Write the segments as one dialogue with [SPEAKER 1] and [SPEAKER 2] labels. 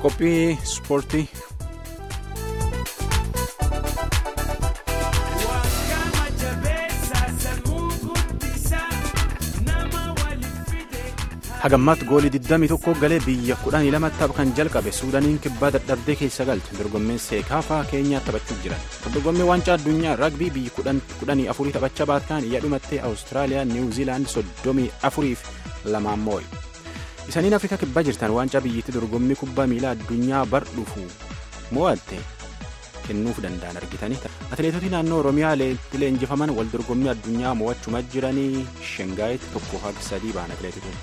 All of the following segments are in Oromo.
[SPEAKER 1] Qophii ispoortii. Hagammaatti goolii 21 galee biyya 12 tapha kan jalqabe Suudaaniin kibbaa dadhabdee keessa galte dorgommeen seekaafaa Keenyaa taphachuuf jiran. Dorgommii waancaa addunyaa ragbii biyyi 14 taphachaa baatkaan iyya dhumattee Awustiraaliyaa Niwuziilaand 34-2 moo'e. Isaniin Afrikaa kibbaa jirtan waancaa biyyittii dorgommii kubbaa miilaa addunyaa bar dhufu moo'atte kennuuf danda'an argitanii. Atileetota naannoo Oromiyaa leenjifaman wal dorgommii addunyaa moo'achuma jiranii Shengaayitti 1-3 ba'an atileetota.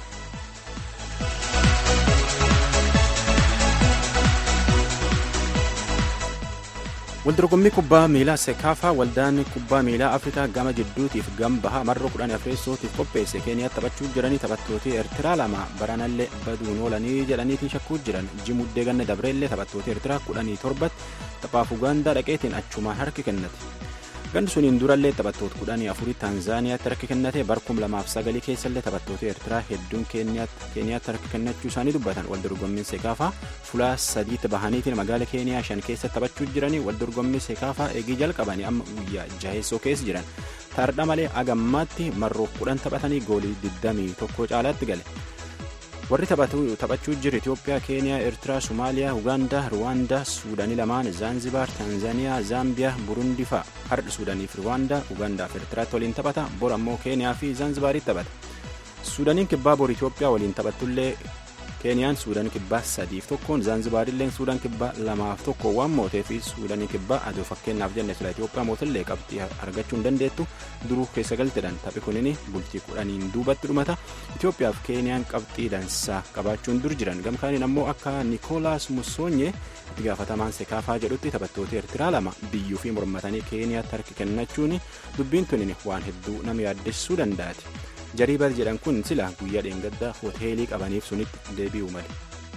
[SPEAKER 1] Waldorgommii kubbaa miilaa Seekaafaa waldaan kubbaa miilaa Afrikaa gama jidduutiif gama bahaa marroo 14ffootiif qopheesse Keeniyaa taphachuu jiranii taphattoota Eertiraa 2 baranallee baduun oolanii jedhaniitiin shakkuu jiran Jimuddee ganna dabreellee taphattoota Eertiraa 17 taphaaf Ugaandaa dhaqeetiin achumaan harki kennate. Ganni suniin durallee taphattoota 14 Taanzaaniyaatti harki kennate bar 2009 keessallee taphattoota Eertiraa hedduun Keeniyaatti harki kennachuu isaanii dubbatan. Waldorgommiin Seekaafaa fulaa 3 bahaniitiin magaala Keeniyaa 5 keessa taphachuu jiranii waldorgommii Seekaafaa eegii jalqabanii amma guyyaa 6 keessa jiran. Tardha malee agammaatti marroo 10 taphatanii goolii 21 caalaatti gale. Warri taphachuu jiru Itoophiyaa, Keeniyaa, Eertiraa, Somaaliyaa, Ugaandaa, Ruwaandaa, Suudaanii lamaan, Zaanzibaar, Taanzaaniyaa, Zaambiyaa, Burundii fa'a. Har'a Suudaanii fi Ruwaandaa, Ugaandaa fi Eertiraatti waliin taphata. Bor ammoo Keeniyaa fi Zaanzibaaritti taphata. Suudaaniin kibbaa bor Itoophiyaa waliin taphattullee Keeniyaan Suudaan kibbaa 3-1, Zaanzibaarilleen Suudaan kibbaa 2-1 waan mootee fi Suudaanii kibbaa aduu fakkeenyaaf jenne sila Itoophiyaa mootillee qabxii argachuu hin dandeettu duruu keessa galtedhan taphi kunin bultii 10 duubatti dhumata. Itoophiyaa fi Keeniyaan qabxii dansaa qabaachuun dur jiran gamkaaniin ammoo akka Nikoolaas Musoonyee itti gaafatamaan Seekaafaa jedhutti taphattoota Eertiraa 2 biyyuu fi mormatanii Keeniyaatti harki kennachuun dubbiin tunin waan hedduu nama yaaddessuu danda'ati. Jariibar jedhan kun sila guyyaa dheengaddaa hoteelii qabaniif sunitti deebi'u male.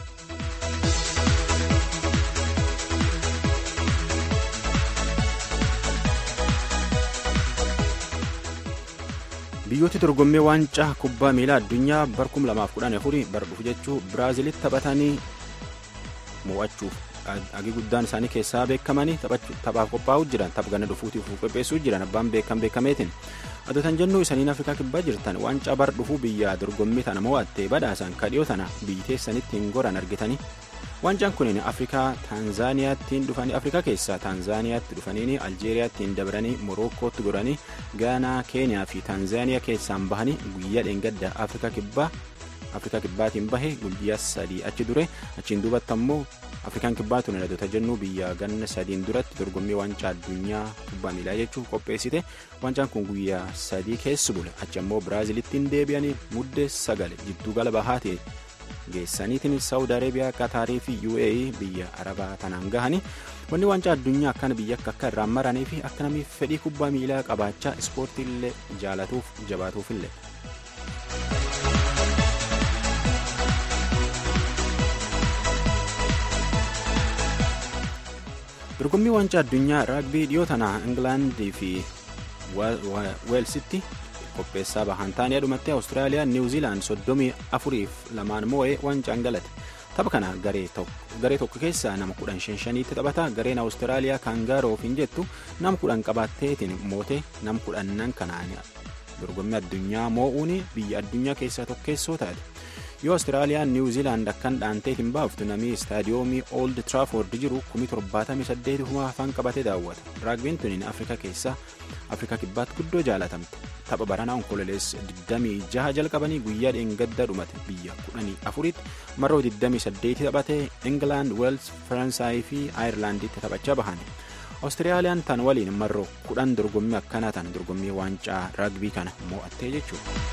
[SPEAKER 1] Biyyooti dorgommii waancaa kubbaa miilaa addunyaa bar 2014 bar dhufu jechuu Biraazilitti taphatanii mo'achuuf agi guddaan isaanii keessaa beekamanii taphaaf qophaa'uu jiran tapha gana dhufuutiif qopheessuu jiran abbaan beekameetiin. Adotan jennuu isaniin Afrikaa kibbaa jirtan waancaa bar dhufuu biyya dorgommii tana mo'attee badhaasan kadhiyoo tana biyyi teessanitti hin goran argitanii. Waancaan kunin Afrikaa keessaa Taanzaaniyaatti dhufanii Aljeeriyaatti hin dabranii Morookkootti goranii Gaanaa, Keeniyaa fi Taanzaaniyaa keessaan bahanii guyyaa dheengaddaa Afrikaa kibbaatiin bahe guyyaa 3 achi dure achiin duubatti ammoo Afrikaan kibbaa tun adota jennuu biyya ganna 3 duratti dorgommii waancaa addunyaa kubbaa miilaa jechuun qopheessite. Waancaan kun guyyaa 3 keessa bule achi ammoo Biraazilittiin deebi'anii muddee 9 jidduu gala bahaatee geessaniitiin Saawud Areebiyaa, Qataarii fi UAE biyya Arabaa tanaan gahanii. Wanni waancaa addunyaa akkana biyya akka irraan maranii fi akka namni fedhii kubbaa miilaa qabaachaa ispoortiillee jaalatuuf jabaatuufillee. Dorgommii waancaa addunyaa raagbii dhiyoo tanaa Ingilaandii fi Weelsitti qopheessaa bahan taanii dhumattee Awustiraaliyaa Niwuziilaand 34-2 moo'ee waancaan galate. Tapha kana garee tokko keessaa nama 15 taphata. Gareen Awustiraaliyaa Kaangaaroof hin jettu nama 10 qabaatteetiin moote nama 10 kanaan dorgommii addunyaa moo'uun biyya addunyaa keessaa tokkeessoo taate. Yoo Awustiraaliyaan Niwuziilaand akkan dhaanteetiin baaftu namni istaadiyoomii Old Trafford jiru 78 afaan qabatee daawwata. Raagbiin tuniin Afrikaa kibbaatti guddoo jaalatamte. Tapha baranaa onkololees 26 jalqabanii guyyaa dheengaddaa dhumate biyya 14tti marroo 28 taphatee England, Wales, Faransaay fi Ayirlaanditti taphachaa bahani. Awustiraaliyaan tan waliin marroo 10 dorgommii akkanaa tan dorgommii waancaa raagbii kana moo'attee jechuudha.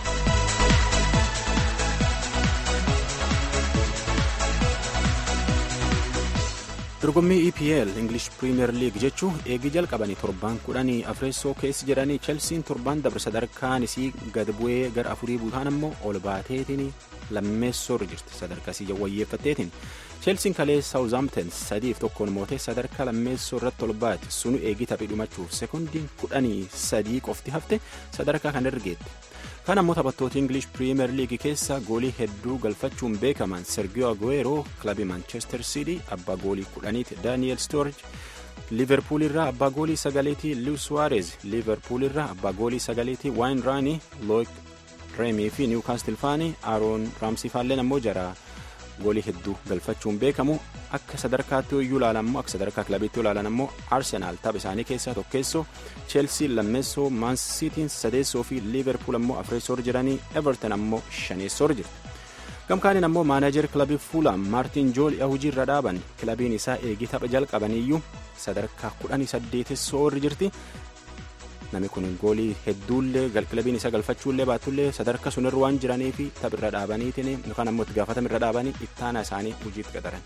[SPEAKER 1] Dorgommii EPL English Premier League jechuun eegii jalqabanii 14 keessa jedhanii Chelsean 7 dabre sadarkaan isii gad bu'ee gara 4 buutaan ammoo ol baateetiin lammeessoo irra jirti sadarkaa isii wayyeeffatteetiin. Cheelsiin kalee Southampton 3-1 mootee sadarkaa lammeessoo irratti ol baate sunu eegii taphii dhumachuuf sekoondiin 13 qofti hafte sadarkaa kan ergeette. Kan ammoo taphattoota English Premier League keessa goolii hedduu galfachuun beekaman Sergio Aguero kilabii Manchester City abbaa goolii 10ti, Daniel Sturridge Liverpool irraa abbaa goolii 9ti, Luis Suarez Liverpool irraa abbaa goolii 9ti, Wayne Rooney, Loic Remy fi Newcastle faani Aaron Ramsey faalleen ammoo jara goolii hedduu galfachuun beekamu. Akka sadarkaatti iyyuu ilaalammoo akka sadarkaa kilabiitti ilaalan ammoo Arsenal tapha isaanii keessaa tokkeessoo, Chelsea lammeessoo, Man City sadeessoo fi Liverpool ammoo afreessoo jiranii, Everton ammoo shaneessoo jira. Gamkaaniin ammoo maanajer kilabii Fulham Martin Jol hojii irra dhaaban kilabiin isaa eegii tapha jalqabaniyyuu sadarkaa 18 jirti. Namni kun goolii hedduullee kilabiin isaa galfachuullee baatullee sadarkaa sunirra waan jiranii fi taphirra dhaabaniitiin yookaan ammoo itti gaafatamirra dhaabanii ittaana isaanii hojiitti qaxaran.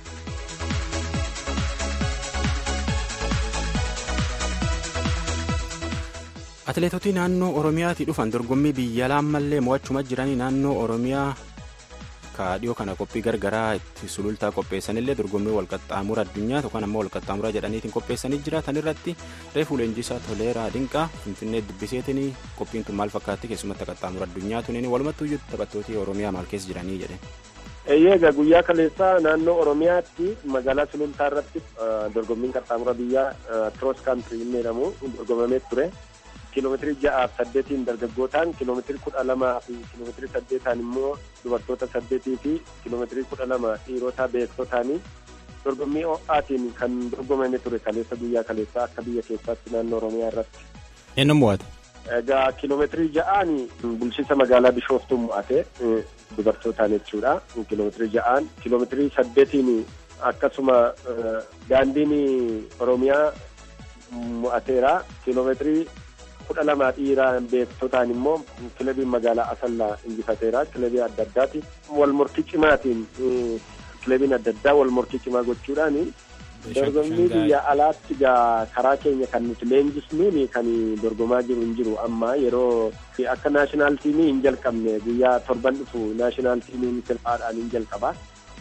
[SPEAKER 1] Atileetota naannoo Oromiyaatii dhufan dorgommii biyya laammallee mo'achuma jiranii naannoo Oromiyaa kaadhiyoo kana qophii gargaraa itti sulultaa qopheessanillee dorgommii walqaxxaamura addunyaa yookaan ammoo walqaxxaamura jedhaniitiin qopheessanii jira. Tan irratti reefuu leenjisaa Toleeraa Dinqaa Finfinnee dubbiseetiin qophiin tun maal fakkaatti keessumatti qaxxaamura addunyaa tuniin walumattuu taphattoota Oromiyaa maal keessa jiranii jedhe.
[SPEAKER 2] Eeyyega guyyaa kaleessaa naannoo Oromiyaatti magaalaa sulultaa irratti dorgommiin qaxxaamura biyyaa cross country jedhamu dorgomamee ture. Kiiloomeetirii 6-8 dargaggootaan, kiiloomeetirii 12 fi kiiloomeetirii 8 immoo dubartoota 8 fi kiiloomeetirii 12 dhiirota beektotaanii dorgommii ho'aatiin kan dorgomame ture kaleessa guyyaa kaleessaa akka biyya keessaatti naannoo Oromiyaa irratti.
[SPEAKER 1] Eenyu mo'ate?
[SPEAKER 2] Egaa kiiloomeetirii 6 bulchiinsa magaalaa Bishooftuu mo'ate dubartootaan jechuudha. Kiiloomeetirii 6 kiiloomeetirii 8 akkasuma daandiin Oromiyaa mo'ateera. Kiiloomeetirii 12 dhiiraa beektotaan immoo kilabiin magaalaa Asallaa injifateera. Kilabii adda addaati wal morkii cimaatiin kilabiin adda addaa wal morkii cimaa gochuudhaan dorgommii biyya alaatti karaa keenya kan nuti leenjisnuuni kan dorgomaa jiru hin jiru. Amma yeroo akka naashinaal tiimii hin jalqabne guyyaa torban dhufu naashinaal tiimiin silphaadhaan hin jalqaba.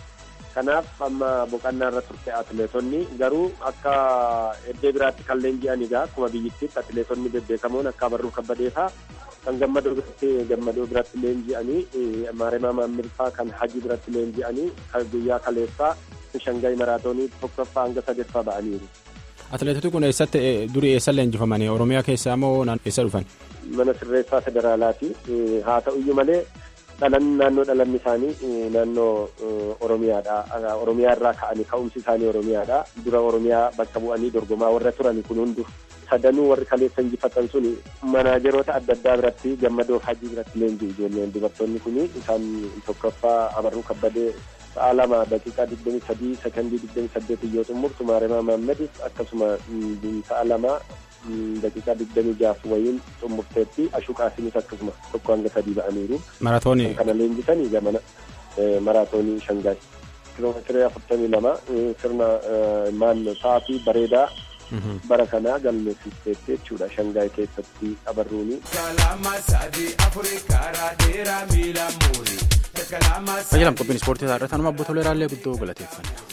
[SPEAKER 2] Kanaaf amma boqonnaa irra turte atileetonni garuu akka iddoo biraatti kan leenji'anii akkuma biyyattiitti atileetonni bebbeekamoon akka Barruu Kabbadeefaa kan gammadoo biratti leenji'anii Maaremaa Maammilfaa kan Hajii biratti leenji'anii guyyaa kaleessaa Shangaay maraatoonii tokkoffaa hanga sadeeffaa ba'aniiru.
[SPEAKER 1] Atileetoti kun eessatti durii eessa leenjifamanii Oromiyaa keessaa moo eessa dhufan?
[SPEAKER 2] Mana sirreessaa federaalaati. Haa ta'uyyuu malee naannoo dhalanni isaanii naannoo Oromiyaadha. Oromiyaa irraa ka'anii ka'umsi isaanii Oromiyaadha. Dura Oromiyaa bakka bu'anii dorgomaa warra turani kun hundu sadanuu warri kaleessa injifatan suni manaajeroota adda addaa biratti gammadoo Hajii biratti leenji'u ijoolleen dubartoonni kun isaan tokkoffaa Abarruu Kabbadee sa'a 2 daqiiqaa 23 sekondii 28 yoo xumurtu Maaremaa Maammadiif akkasuma sa'a 2 daqiiqaa 26 wayiin xumurteetti Ashuqaasinis akkasuma tokko hanga 3 ba'aniiru.
[SPEAKER 1] Maraatoonii
[SPEAKER 2] kana leenjisanii gamana maraatoonii Shangaay kiiloomeetirii 42 sirna sa'aatii bareedaa bara kanaa galmeessisteetti jechuudha Shangaay keessatti Abarruuni.
[SPEAKER 1] Fayyadamu qophiin ispoortii irraa irratti anuma abbo Toleeraallee guddoo galateeffanna.